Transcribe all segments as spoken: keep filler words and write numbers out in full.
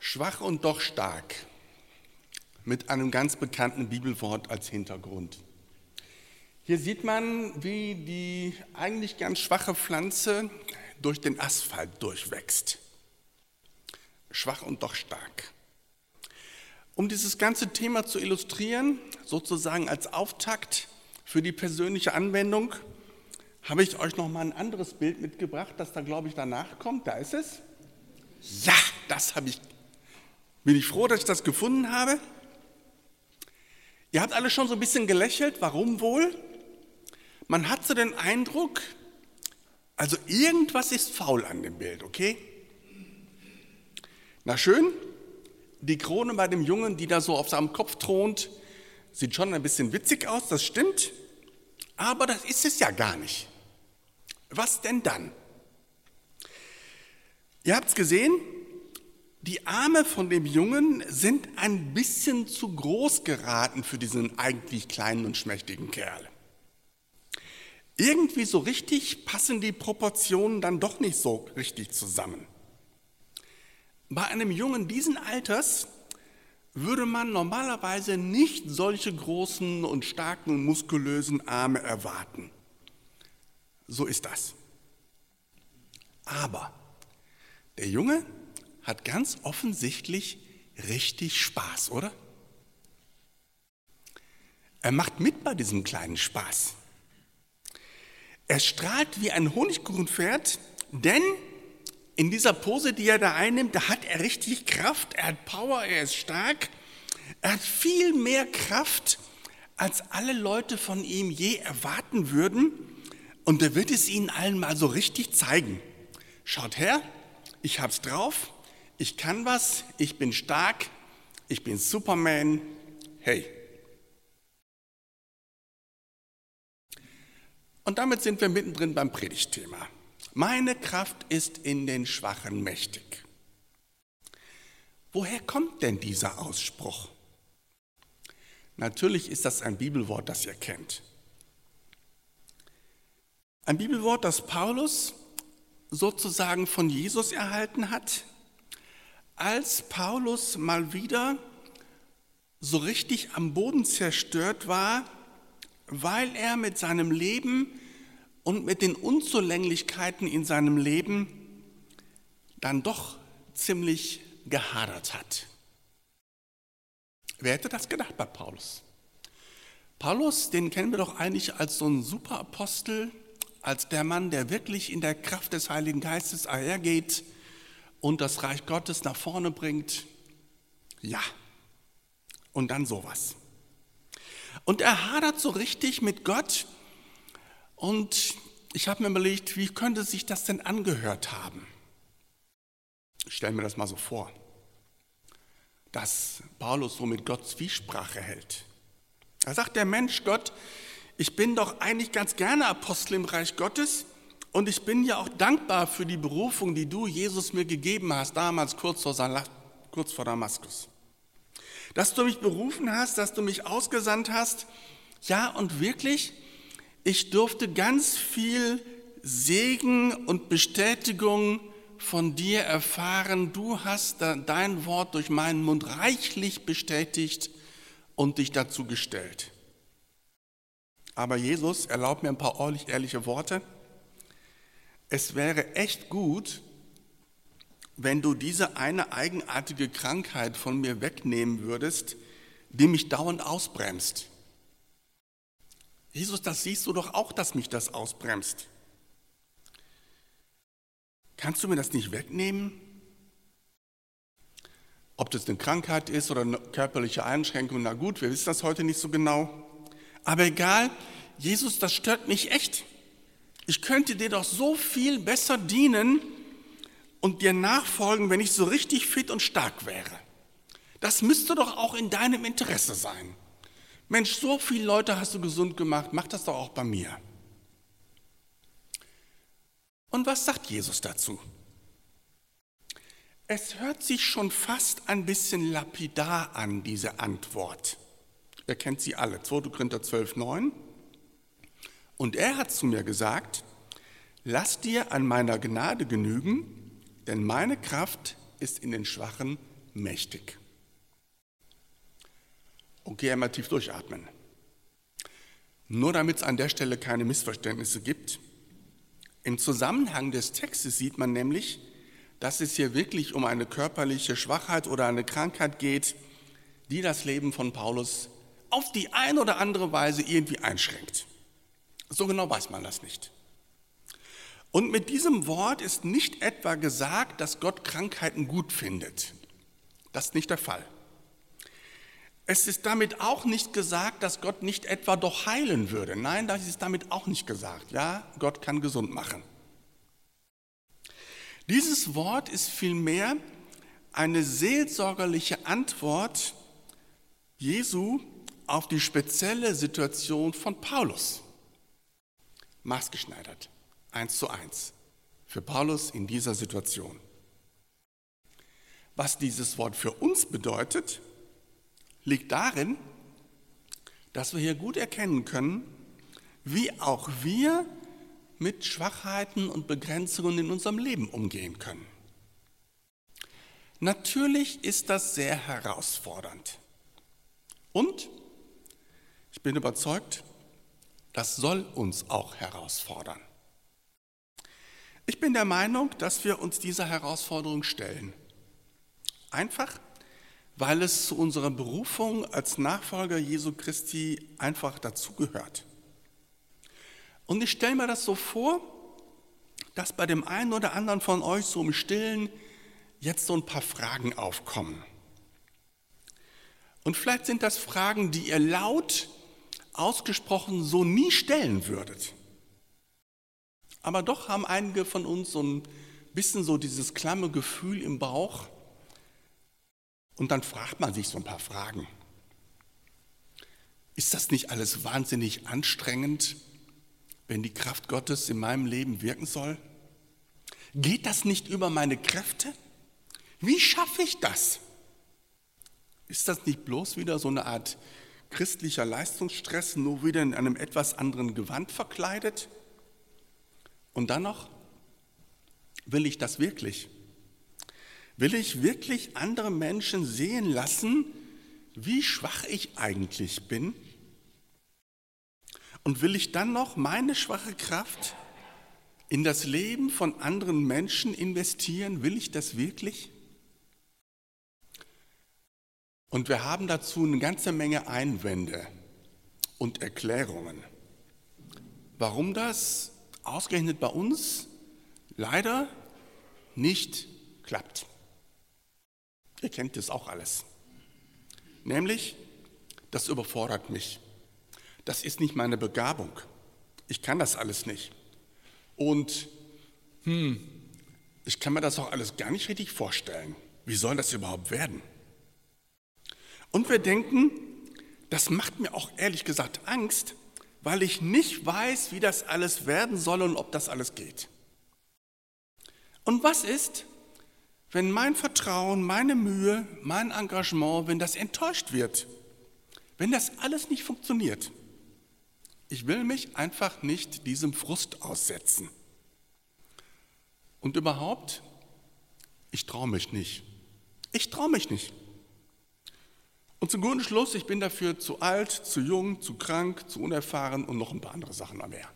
Schwach und doch stark, mit einem ganz bekannten Bibelwort als Hintergrund. Hier sieht man, wie die eigentlich ganz schwache Pflanze durch den Asphalt durchwächst. Schwach und doch stark. Um dieses ganze Thema zu illustrieren, sozusagen als Auftakt für die persönliche Anwendung, habe ich euch noch mal ein anderes Bild mitgebracht, das da, glaube ich, danach kommt. Da ist es. Ja, das habe ich. Bin ich froh, dass ich das gefunden habe. Ihr habt alle schon so ein bisschen gelächelt. Warum wohl? Man hat so den Eindruck, also irgendwas ist faul an dem Bild, okay? Na schön, die Krone bei dem Jungen, die da so auf seinem Kopf thront, sieht schon ein bisschen witzig aus, das stimmt. Aber das ist es ja gar nicht. Was denn dann? Ihr habt es gesehen, die Arme von dem Jungen sind ein bisschen zu groß geraten für diesen eigentlich kleinen und schmächtigen Kerl. Irgendwie so richtig passen die Proportionen dann doch nicht so richtig zusammen. Bei einem Jungen diesen Alters würde man normalerweise nicht solche großen und starken und muskulösen Arme erwarten. So ist das. Aber der Junge hat ganz offensichtlich richtig Spaß, oder? Er macht mit bei diesem kleinen Spaß. Er strahlt wie ein Honigkuchenpferd, denn in dieser Pose, die er da einnimmt, da hat er richtig Kraft, er hat Power, er ist stark. Er hat viel mehr Kraft, als alle Leute von ihm je erwarten würden. Und er wird es ihnen allen mal so richtig zeigen. Schaut her, ich hab's drauf, ich kann was, ich bin stark, ich bin Superman. Hey. Und damit sind wir mittendrin beim Predigtthema. Meine Kraft ist in den Schwachen mächtig. Woher kommt denn dieser Ausspruch? Natürlich ist das ein Bibelwort, das ihr kennt. Ein Bibelwort, das Paulus sozusagen von Jesus erhalten hat, als Paulus mal wieder so richtig am Boden zerstört war, weil er mit seinem Leben und mit den Unzulänglichkeiten in seinem Leben dann doch ziemlich gehadert hat. Wer hätte das gedacht bei Paulus? Paulus, den kennen wir doch eigentlich als so einen Superapostel, als der Mann, der wirklich in der Kraft des Heiligen Geistes einhergeht und das Reich Gottes nach vorne bringt. Ja, und dann sowas. Und er hadert so richtig mit Gott und ich habe mir überlegt, wie könnte sich das denn angehört haben? Ich stelle mir das mal so vor, dass Paulus so mit Gott Zwiesprache hält. Da sagt der Mensch, Gott, ich bin doch eigentlich ganz gerne Apostel im Reich Gottes und ich bin ja auch dankbar für die Berufung, die du, Jesus, mir gegeben hast, damals kurz vor, kurz vor Damaskus. Dass du mich berufen hast, dass du mich ausgesandt hast, ja und wirklich, ich durfte ganz viel Segen und Bestätigung von dir erfahren. Du hast dein Wort durch meinen Mund reichlich bestätigt und dich dazu gestellt. Aber Jesus, erlaub mir ein paar ehrliche Worte. Es wäre echt gut, wenn du diese eine eigenartige Krankheit von mir wegnehmen würdest, die mich dauernd ausbremst. Jesus, das siehst du doch auch, dass mich das ausbremst. Kannst du mir das nicht wegnehmen? Ob das eine Krankheit ist oder eine körperliche Einschränkung, na gut, wir wissen das heute nicht so genau. Aber egal, Jesus, das stört mich echt. Ich könnte dir doch so viel besser dienen und dir nachfolgen, wenn ich so richtig fit und stark wäre. Das müsste doch auch in deinem Interesse sein. Mensch, so viele Leute hast du gesund gemacht, mach das doch auch bei mir. Und was sagt Jesus dazu? Es hört sich schon fast ein bisschen lapidar an, diese Antwort. Ihr kennt sie alle, zweiter Korinther zwölf, neun. Und er hat zu mir gesagt, lass dir an meiner Gnade genügen, denn meine Kraft ist in den Schwachen mächtig. Okay, einmal tief durchatmen. Nur damit es an der Stelle keine Missverständnisse gibt. Im Zusammenhang des Textes sieht man nämlich, dass es hier wirklich um eine körperliche Schwachheit oder eine Krankheit geht, die das Leben von Paulus auf die eine oder andere Weise irgendwie einschränkt. So genau weiß man das nicht. Und mit diesem Wort ist nicht etwa gesagt, dass Gott Krankheiten gut findet. Das ist nicht der Fall. Es ist damit auch nicht gesagt, dass Gott nicht etwa doch heilen würde. Nein, das ist damit auch nicht gesagt. Ja, Gott kann gesund machen. Dieses Wort ist vielmehr eine seelsorgerliche Antwort Jesu auf die spezielle Situation von Paulus. Maßgeschneidert, eins zu eins, für Paulus in dieser Situation. Was dieses Wort für uns bedeutet, liegt darin, dass wir hier gut erkennen können, wie auch wir mit Schwachheiten und Begrenzungen in unserem Leben umgehen können. Natürlich ist das sehr herausfordernd. Und ich bin überzeugt, das soll uns auch herausfordern. Ich bin der Meinung, dass wir uns dieser Herausforderung stellen. Einfach, weil es zu unserer Berufung als Nachfolger Jesu Christi einfach dazugehört. Und ich stelle mir das so vor, dass bei dem einen oder anderen von euch so im Stillen jetzt so ein paar Fragen aufkommen. Und vielleicht sind das Fragen, die ihr laut ausgesprochen so nie stellen würdet. Aber doch haben einige von uns so ein bisschen so dieses klamme Gefühl im Bauch. Und dann fragt man sich so ein paar Fragen. Ist das nicht alles wahnsinnig anstrengend, wenn die Kraft Gottes in meinem Leben wirken soll? Geht das nicht über meine Kräfte? Wie schaffe ich das? Ist das nicht bloß wieder so eine Art christlicher Leistungsstress, nur wieder in einem etwas anderen Gewand verkleidet? Und dann noch, will ich das wirklich? Will ich wirklich andere Menschen sehen lassen, wie schwach ich eigentlich bin? Und will ich dann noch meine schwache Kraft in das Leben von anderen Menschen investieren? Will ich das wirklich? Und wir haben dazu eine ganze Menge Einwände und Erklärungen. Warum das ausgerechnet bei uns leider nicht klappt. Ihr kennt das auch alles. Nämlich, das überfordert mich. Das ist nicht meine Begabung. Ich kann das alles nicht. Und hm, ich kann mir das auch alles gar nicht richtig vorstellen. Wie soll das überhaupt werden? Und wir denken, das macht mir auch ehrlich gesagt Angst, weil ich nicht weiß, wie das alles werden soll und ob das alles geht. Und was ist, wenn mein Vertrauen, meine Mühe, mein Engagement, wenn das enttäuscht wird, wenn das alles nicht funktioniert? Ich will mich einfach nicht diesem Frust aussetzen. Und überhaupt, ich traue mich nicht. Ich traue mich nicht. Und zum guten Schluss, ich bin dafür zu alt, zu jung, zu krank, zu unerfahren und noch ein paar andere Sachen mehr.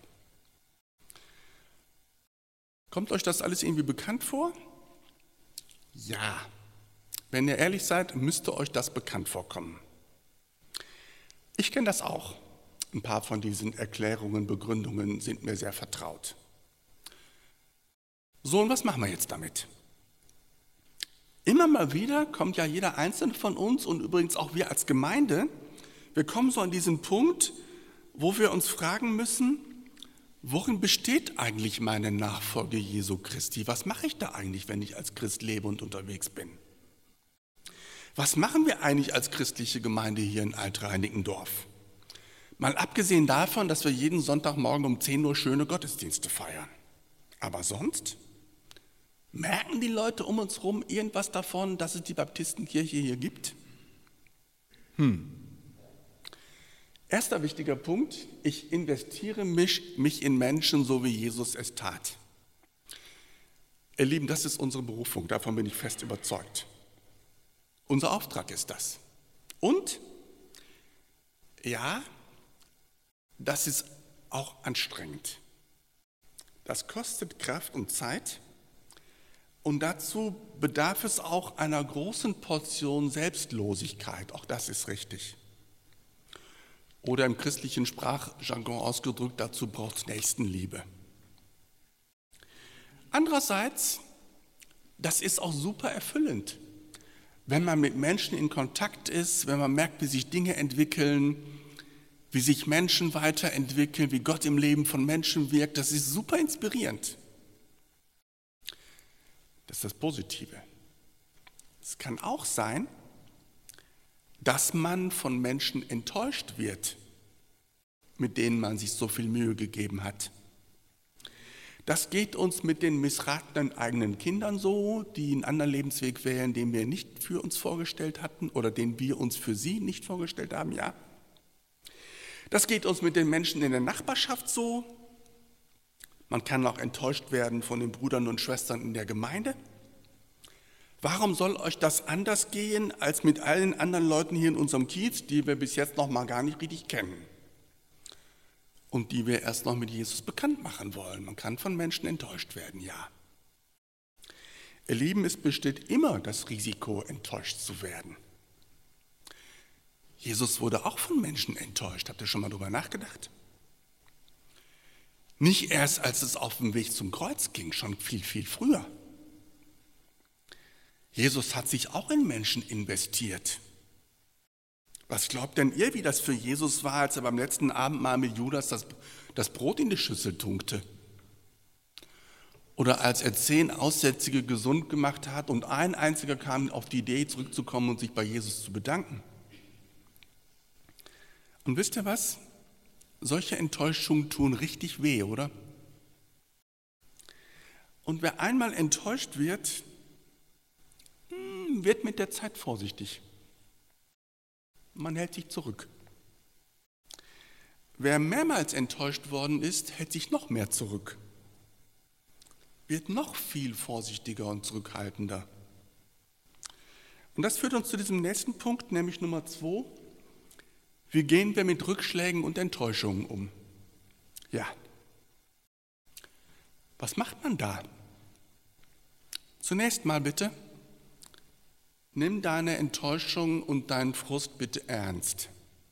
Kommt euch das alles irgendwie bekannt vor? Ja. Wenn ihr ehrlich seid, müsste euch das bekannt vorkommen. Ich kenne das auch. Ein paar von diesen Erklärungen, Begründungen sind mir sehr vertraut. So, und was machen wir jetzt damit? Immer mal wieder kommt ja jeder Einzelne von uns und übrigens auch wir als Gemeinde, wir kommen so an diesen Punkt, wo wir uns fragen müssen, worin besteht eigentlich meine Nachfolge Jesu Christi? Was mache ich da eigentlich, wenn ich als Christ lebe und unterwegs bin? Was machen wir eigentlich als christliche Gemeinde hier in Alt-Reinickendorf? Mal abgesehen davon, dass wir jeden Sonntagmorgen um zehn Uhr schöne Gottesdienste feiern. Aber sonst? Merken die Leute um uns herum irgendwas davon, dass es die Baptistenkirche hier gibt? Hm. Erster wichtiger Punkt, ich investiere mich, mich in Menschen, so wie Jesus es tat. Ihr Lieben, das ist unsere Berufung, davon bin ich fest überzeugt. Unser Auftrag ist das. Und ja, das ist auch anstrengend. Das kostet Kraft und Zeit und dazu bedarf es auch einer großen Portion Selbstlosigkeit. Auch das ist richtig. Oder im christlichen Sprachjargon ausgedrückt, dazu braucht es Nächstenliebe. Andererseits, das ist auch super erfüllend, wenn man mit Menschen in Kontakt ist, wenn man merkt, wie sich Dinge entwickeln, wie sich Menschen weiterentwickeln, wie Gott im Leben von Menschen wirkt. Das ist super inspirierend. Das ist das Positive. Es kann auch sein, dass man von Menschen enttäuscht wird, mit denen man sich so viel Mühe gegeben hat. Das geht uns mit den missratenen eigenen Kindern so, die einen anderen Lebensweg wählen, den wir nicht für uns vorgestellt hatten oder den wir uns für sie nicht vorgestellt haben, ja. Das geht uns mit den Menschen in der Nachbarschaft so. Man kann auch enttäuscht werden von den Brüdern und Schwestern in der Gemeinde. Warum soll euch das anders gehen als mit allen anderen Leuten hier in unserem Kiez, die wir bis jetzt noch mal gar nicht richtig kennen und die wir erst noch mit Jesus bekannt machen wollen? Man kann von Menschen enttäuscht werden, ja. Ihr Lieben, es besteht immer das Risiko, enttäuscht zu werden. Jesus wurde auch von Menschen enttäuscht. Habt ihr schon mal darüber nachgedacht? Nicht erst, als es auf dem Weg zum Kreuz ging, schon viel, viel früher. Jesus hat sich auch in Menschen investiert. Was glaubt denn ihr, wie das für Jesus war, als er beim letzten Abendmahl mit Judas das, das Brot in die Schüssel tunkte? Oder als er zehn Aussätzige gesund gemacht hat und ein einziger kam auf die Idee, zurückzukommen und sich bei Jesus zu bedanken? Und wisst ihr was? Solche Enttäuschungen tun richtig weh, oder? Und wer einmal enttäuscht wird, wird mit der Zeit vorsichtig. Man hält sich zurück. Wer mehrmals enttäuscht worden ist, hält sich noch mehr zurück. Wird noch viel vorsichtiger und zurückhaltender. Und das führt uns zu diesem nächsten Punkt, nämlich Nummer zwei. Wie gehen wir mit Rückschlägen und Enttäuschungen um? Ja. Was macht man da? Zunächst mal bitte, nimm deine Enttäuschung und deinen Frust bitte ernst.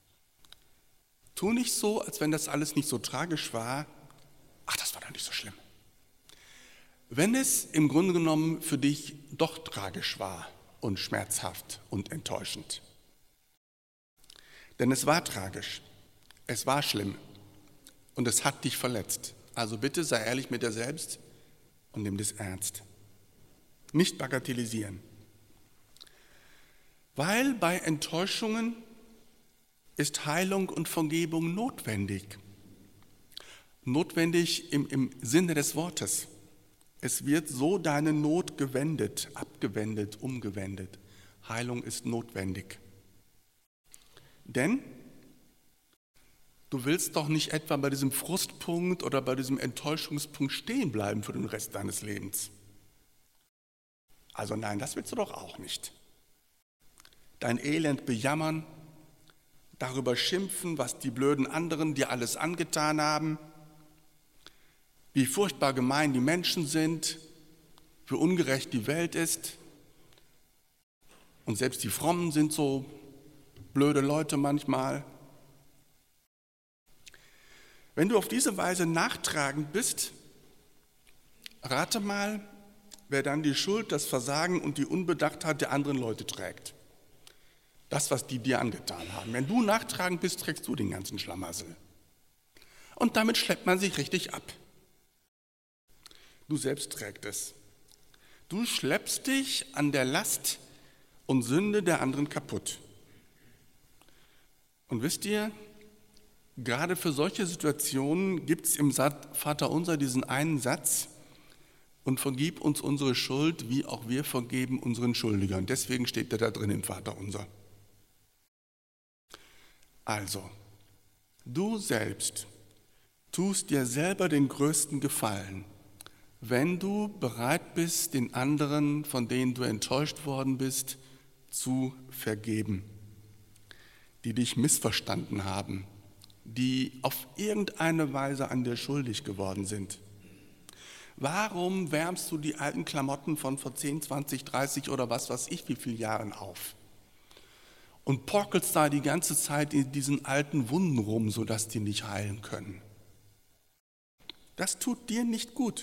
Tu nicht so, als wenn das alles nicht so tragisch war. Ach, das war doch nicht so schlimm. Wenn es im Grunde genommen für dich doch tragisch war und schmerzhaft und enttäuschend. Denn es war tragisch, es war schlimm und es hat dich verletzt. Also bitte sei ehrlich mit dir selbst und nimm das ernst. Nicht bagatellisieren. Weil bei Enttäuschungen ist Heilung und Vergebung notwendig. Notwendig im, im Sinne des Wortes. Es wird so deine Not gewendet, abgewendet, umgewendet. Heilung ist notwendig. Denn du willst doch nicht etwa bei diesem Frustpunkt oder bei diesem Enttäuschungspunkt stehen bleiben für den Rest deines Lebens. Also nein, das willst du doch auch nicht. Dein Elend bejammern, darüber schimpfen, was die blöden anderen dir alles angetan haben, wie furchtbar gemein die Menschen sind, wie ungerecht die Welt ist. Und selbst die Frommen sind so blöde Leute manchmal. Wenn du auf diese Weise nachtragend bist, rate mal, wer dann die Schuld, das Versagen und die Unbedachtheit der anderen Leute trägt. Das, was die dir angetan haben. Wenn du nachtragend bist, trägst du den ganzen Schlamassel. Und damit schleppt man sich richtig ab. Du selbst trägst es. Du schleppst dich an der Last und Sünde der anderen kaputt. Und wisst ihr, gerade für solche Situationen gibt es im Vaterunser diesen einen Satz: und vergib uns unsere Schuld, wie auch wir vergeben unseren Schuldigern. Deswegen steht der da drin im Vaterunser. Also, du selbst tust dir selber den größten Gefallen, wenn du bereit bist, den anderen, von denen du enttäuscht worden bist, zu vergeben, die dich missverstanden haben, die auf irgendeine Weise an dir schuldig geworden sind. Warum wärmst du die alten Klamotten von vor zehn, zwanzig, dreißig oder was weiß ich wie vielen Jahren auf und porkelst da die ganze Zeit in diesen alten Wunden rum, sodass die nicht heilen können? Das tut dir nicht gut.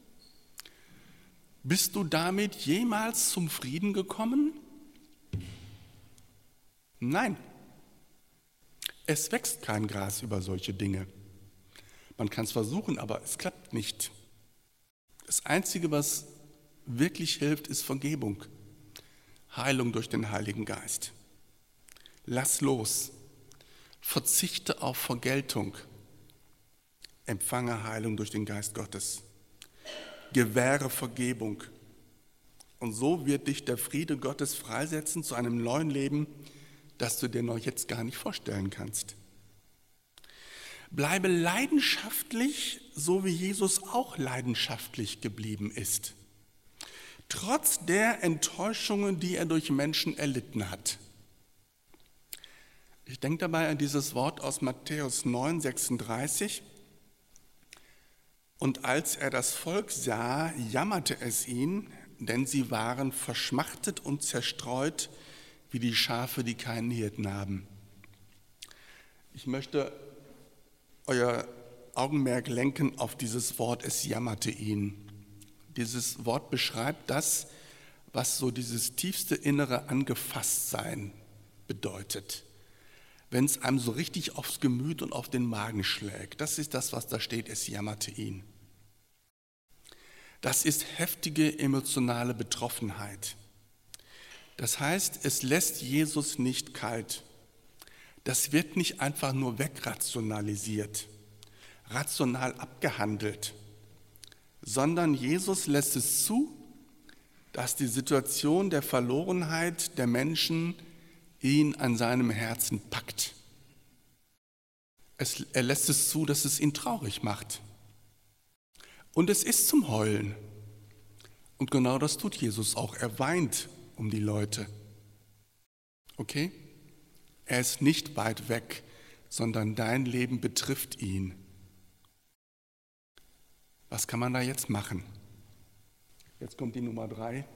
Bist du damit jemals zum Frieden gekommen? Nein. Es wächst kein Gras über solche Dinge. Man kann es versuchen, aber es klappt nicht. Das Einzige, was wirklich hilft, ist Vergebung. Heilung durch den Heiligen Geist. Lass los. Verzichte auf Vergeltung. Empfange Heilung durch den Geist Gottes. Gewähre Vergebung. Und so wird dich der Friede Gottes freisetzen zu einem neuen Leben, das du dir noch jetzt gar nicht vorstellen kannst. Bleibe leidenschaftlich, so wie Jesus auch leidenschaftlich geblieben ist. Trotz der Enttäuschungen, die er durch Menschen erlitten hat. Ich denke dabei an dieses Wort aus Matthäus neun, sechsunddreißig. Und als er das Volk sah, jammerte es ihn, denn sie waren verschmachtet und zerstreut, wie die Schafe, die keinen Hirten haben. Ich möchte euer Augenmerk lenken auf dieses Wort, es jammerte ihn. Dieses Wort beschreibt das, was so dieses tiefste innere Angefasstsein bedeutet. Wenn es einem so richtig aufs Gemüt und auf den Magen schlägt, das ist das, was da steht, es jammerte ihn. Das ist heftige emotionale Betroffenheit. Das heißt, es lässt Jesus nicht kalt. Das wird nicht einfach nur wegrationalisiert, rational abgehandelt, sondern Jesus lässt es zu, dass die Situation der Verlorenheit der Menschen ihn an seinem Herzen packt. Es, er lässt es zu, dass es ihn traurig macht. Und es ist zum Heulen. Und genau das tut Jesus auch. Er weint um die Leute. Okay? Er ist nicht weit weg, sondern dein Leben betrifft ihn. Was kann man da jetzt machen? Jetzt kommt die Nummer drei.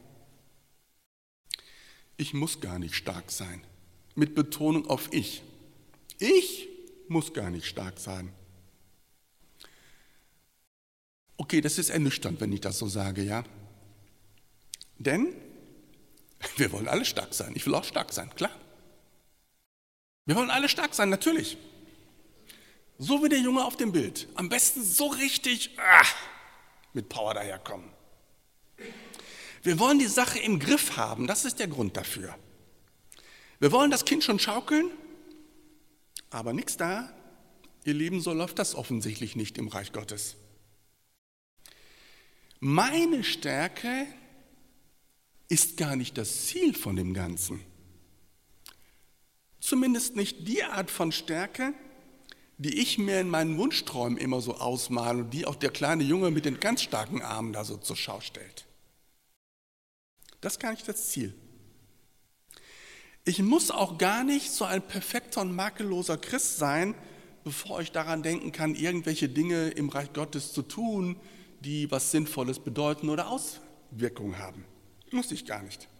Ich muss gar nicht stark sein. Mit Betonung auf ich. Ich muss gar nicht stark sein. Okay, das ist ernüchternd, wenn ich das so sage, ja? Denn wir wollen alle stark sein. Ich will auch stark sein, klar. Wir wollen alle stark sein, natürlich. So wie der Junge auf dem Bild. Am besten so richtig ah, mit Power daherkommen. Wir wollen die Sache im Griff haben, das ist der Grund dafür. Wir wollen das Kind schon schaukeln, aber nichts da. Ihr Lieben, so läuft das offensichtlich nicht im Reich Gottes. Meine Stärke ist gar nicht das Ziel von dem Ganzen. Zumindest nicht die Art von Stärke, die ich mir in meinen Wunsch-Träumen immer so ausmale und die auch der kleine Junge mit den ganz starken Armen da so zur Schau stellt. Das ist gar nicht das Ziel. Ich muss auch gar nicht so ein perfekter und makelloser Christ sein, bevor ich daran denken kann, irgendwelche Dinge im Reich Gottes zu tun, die was Sinnvolles bedeuten oder Auswirkungen haben. Muss ich gar nicht.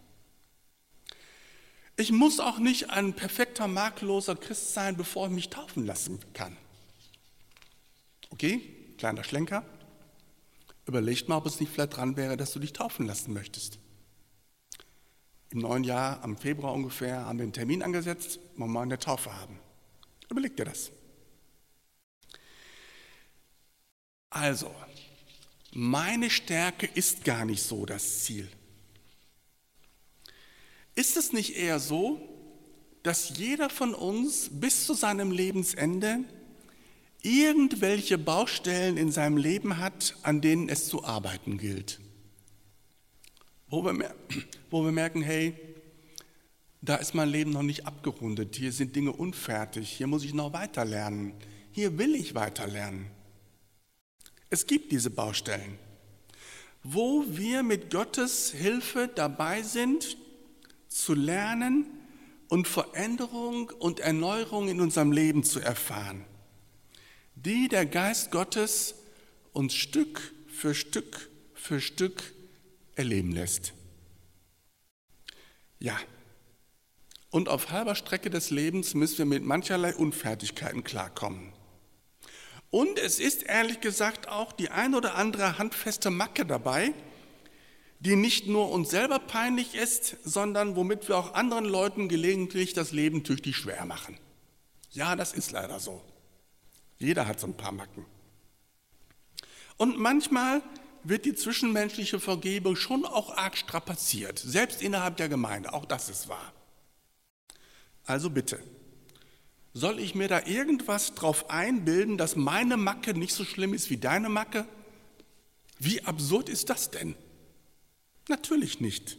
Ich muss auch nicht ein perfekter, makelloser Christ sein, bevor ich mich taufen lassen kann. Okay, kleiner Schlenker. Überlegt mal, ob es nicht vielleicht dran wäre, dass du dich taufen lassen möchtest. Im neuen Jahr, am Februar ungefähr, haben wir einen Termin angesetzt, wollen wir eine Taufe haben. Überleg dir das. Also, meine Stärke ist gar nicht so das Ziel. Ist es nicht eher so, dass jeder von uns bis zu seinem Lebensende irgendwelche Baustellen in seinem Leben hat, an denen es zu arbeiten gilt? Wo wir, wo wir merken, hey, da ist mein Leben noch nicht abgerundet, hier sind Dinge unfertig, hier muss ich noch weiter lernen, hier will ich weiter lernen. Es gibt diese Baustellen, wo wir mit Gottes Hilfe dabei sind, zu lernen und Veränderung und Erneuerung in unserem Leben zu erfahren, die der Geist Gottes uns Stück für Stück für Stück erleben lässt. Ja, und auf halber Strecke des Lebens müssen wir mit mancherlei Unfertigkeiten klarkommen. Und es ist ehrlich gesagt auch die ein oder andere handfeste Macke dabei, die nicht nur uns selber peinlich ist, sondern womit wir auch anderen Leuten gelegentlich das Leben tüchtig schwer machen. Ja, das ist leider so. Jeder hat so ein paar Macken. Und manchmal wird die zwischenmenschliche Vergebung schon auch arg strapaziert, selbst innerhalb der Gemeinde, auch das ist wahr. Also bitte, soll ich mir da irgendwas drauf einbilden, dass meine Macke nicht so schlimm ist wie deine Macke? Wie absurd ist das denn? Natürlich nicht.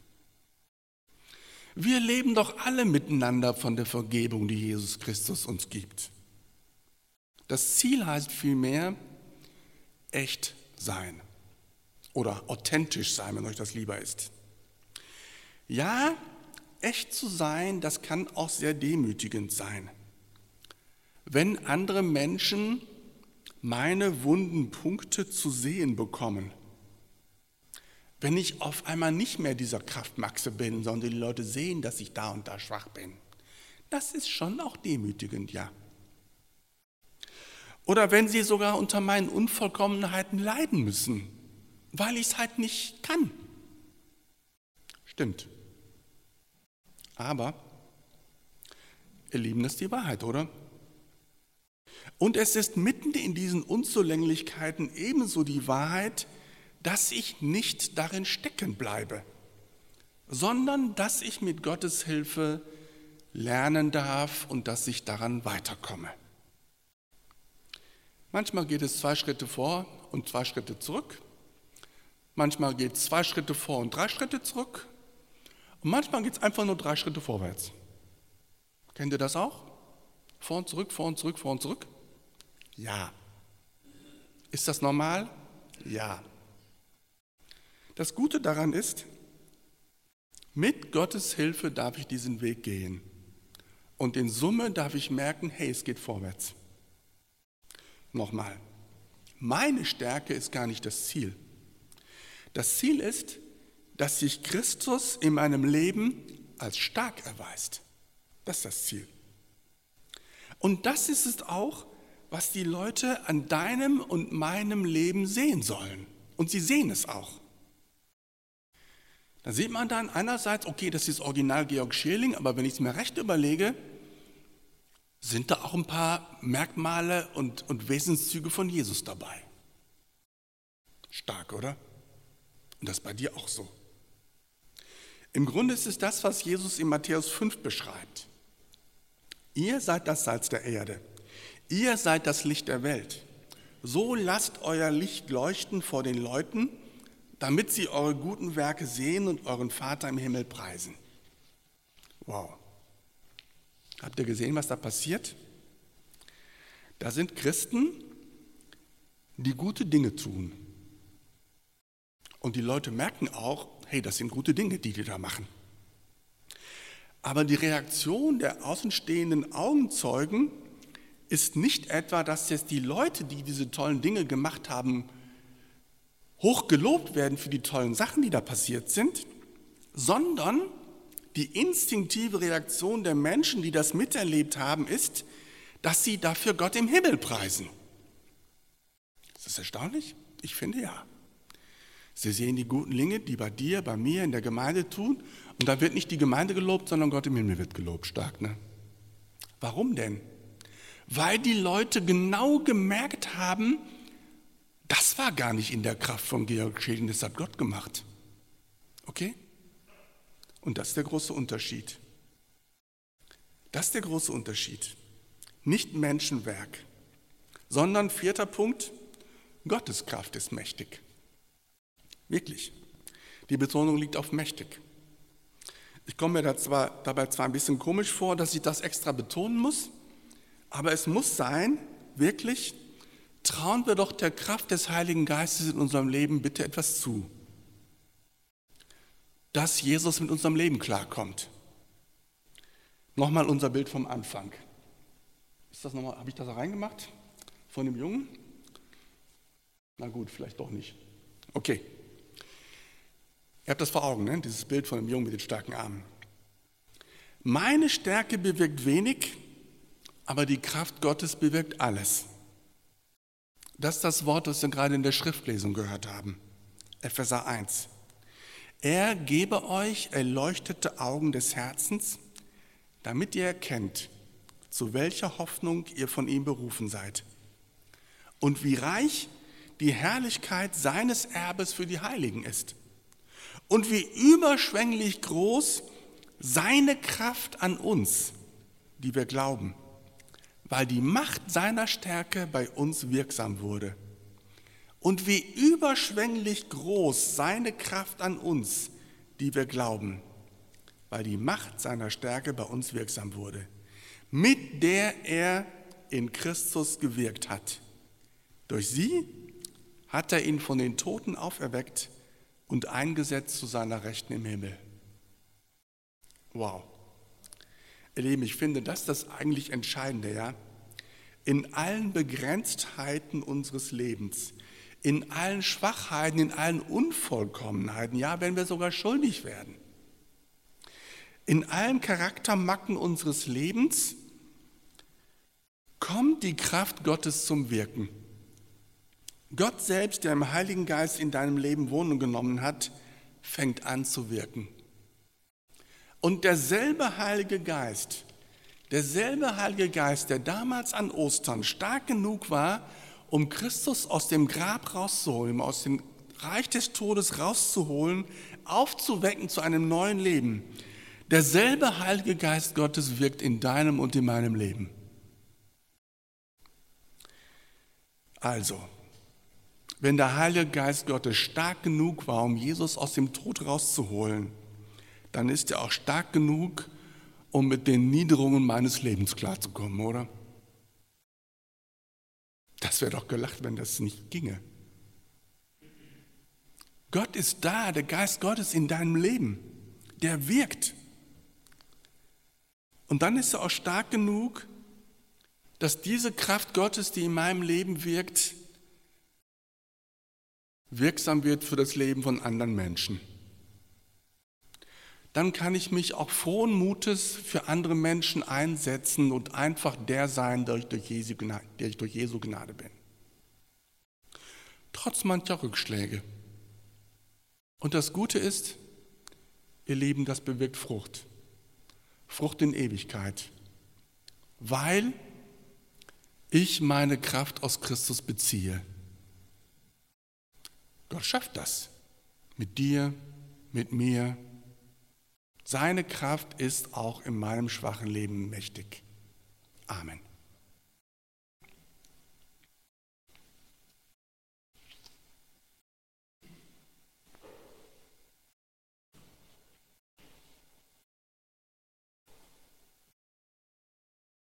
Wir leben doch alle miteinander von der Vergebung, die Jesus Christus uns gibt. Das Ziel heißt vielmehr, echt sein oder authentisch sein, wenn euch das lieber ist. Ja, echt zu sein, das kann auch sehr demütigend sein. Wenn andere Menschen meine wunden Punkte zu sehen bekommen, wenn ich auf einmal nicht mehr dieser Kraftmaxe bin, sondern die Leute sehen, dass ich da und da schwach bin, das ist schon auch demütigend, ja. Oder wenn sie sogar unter meinen Unvollkommenheiten leiden müssen, weil ich es halt nicht kann. Stimmt. Aber, ihr Lieben, das ist die Wahrheit, oder? Und es ist mitten in diesen Unzulänglichkeiten ebenso die Wahrheit, dass ich nicht darin stecken bleibe, sondern dass ich mit Gottes Hilfe lernen darf und dass ich daran weiterkomme. Manchmal geht es zwei Schritte vor und zwei Schritte zurück. Manchmal geht es zwei Schritte vor und drei Schritte zurück. Und manchmal geht es einfach nur drei Schritte vorwärts. Kennt ihr das auch? Vor und zurück, vor und zurück, vor und zurück? Ja. Ist das normal? Ja. Das Gute daran ist, mit Gottes Hilfe darf ich diesen Weg gehen. Und in Summe darf ich merken, hey, es geht vorwärts. Nochmal, meine Stärke ist gar nicht das Ziel. Das Ziel ist, dass sich Christus in meinem Leben als stark erweist. Das ist das Ziel. Und das ist es auch, was die Leute an deinem und meinem Leben sehen sollen. Und sie sehen es auch. Da sieht man dann einerseits, okay, das ist Original Georg Schierling, aber wenn ich es mir recht überlege, sind da auch ein paar Merkmale und, und Wesenszüge von Jesus dabei. Stark, oder? Und das ist bei dir auch so. Im Grunde ist es das, was Jesus in Matthäus fünf beschreibt. Ihr seid das Salz der Erde. Ihr seid das Licht der Welt. So lasst euer Licht leuchten vor den Leuten, damit sie eure guten Werke sehen und euren Vater im Himmel preisen. Wow. Habt ihr gesehen, was da passiert? Da sind Christen, die gute Dinge tun. Und die Leute merken auch, hey, das sind gute Dinge, die die da machen. Aber die Reaktion der außenstehenden Augenzeugen ist nicht etwa, dass jetzt die Leute, die diese tollen Dinge gemacht haben, hoch gelobt werden für die tollen Sachen, die da passiert sind, sondern die instinktive Reaktion der Menschen, die das miterlebt haben, ist, dass sie dafür Gott im Himmel preisen. Ist das erstaunlich? Ich finde ja. Sie sehen die guten Dinge, die bei dir, bei mir in der Gemeinde tun, und dann wird nicht die Gemeinde gelobt, sondern Gott im Himmel wird gelobt. Stark, ne? Warum denn? Weil die Leute genau gemerkt haben, das war gar nicht in der Kraft von Georg Schierling, das hat Gott gemacht. Okay? Und das ist der große Unterschied. Das ist der große Unterschied. Nicht Menschenwerk, sondern vierter Punkt, Gottes Kraft ist mächtig. Wirklich. Die Betonung liegt auf mächtig. Ich komme mir da zwar, dabei zwar ein bisschen komisch vor, dass ich das extra betonen muss, aber es muss sein, wirklich, trauen wir doch der Kraft des Heiligen Geistes in unserem Leben bitte etwas zu. dass Jesus mit unserem Leben klarkommt. Nochmal unser Bild vom Anfang. Ist das nochmal, habe ich das da reingemacht? Von dem Jungen? Na gut, vielleicht doch nicht. Okay. Ihr habt das vor Augen, ne? Dieses Bild von dem Jungen mit den starken Armen. Meine Stärke bewirkt wenig, aber die Kraft Gottes bewirkt alles. Das ist das Wort, das wir gerade in der Schriftlesung gehört haben. Epheser eins. Er gebe euch erleuchtete Augen des Herzens, damit ihr erkennt, zu welcher Hoffnung ihr von ihm berufen seid und wie reich die Herrlichkeit seines Erbes für die Heiligen ist und wie überschwänglich groß seine Kraft an uns, die wir glauben, weil die Macht seiner Stärke bei uns wirksam wurde. Und wie überschwänglich groß seine Kraft an uns, die wir glauben, weil die Macht seiner Stärke bei uns wirksam wurde, mit der er in Christus gewirkt hat. Durch sie hat er ihn von den Toten auferweckt und eingesetzt zu seiner Rechten im Himmel. Wow. Ihr Lieben, ich finde, das ist das eigentlich Entscheidende, ja? In allen Begrenztheiten unseres Lebens, in allen Schwachheiten, in allen Unvollkommenheiten, ja, wenn wir sogar schuldig werden, in allen Charaktermacken unseres Lebens kommt die Kraft Gottes zum Wirken. Gott selbst, der im Heiligen Geist in deinem Leben Wohnung genommen hat, fängt an zu wirken. Und derselbe Heilige Geist, derselbe Heilige Geist, der damals an Ostern stark genug war, um Christus aus dem Grab rauszuholen, aus dem Reich des Todes rauszuholen, aufzuwecken zu einem neuen Leben. Derselbe Heilige Geist Gottes wirkt in deinem und in meinem Leben. Also, wenn der Heilige Geist Gottes stark genug war, um Jesus aus dem Tod rauszuholen, dann ist er auch stark genug, um mit den Niederungen meines Lebens klarzukommen, oder? Das wäre doch gelacht, wenn das nicht ginge. Gott ist da, der Geist Gottes in deinem Leben, der wirkt. Und dann ist er auch stark genug, dass diese Kraft Gottes, die in meinem Leben wirkt, wirksam wird für das Leben von anderen Menschen. Dann kann ich mich auch frohen Mutes für andere Menschen einsetzen und einfach der sein, der ich durch Jesu Gnade, der ich durch Jesu Gnade bin. Trotz mancher Rückschläge. Und das Gute ist, ihr Lieben, das bewirkt Frucht. Frucht in Ewigkeit. Weil ich meine Kraft aus Christus beziehe. Gott schafft das. Mit dir, mit mir. Seine Kraft ist auch in meinem schwachen Leben mächtig. Amen.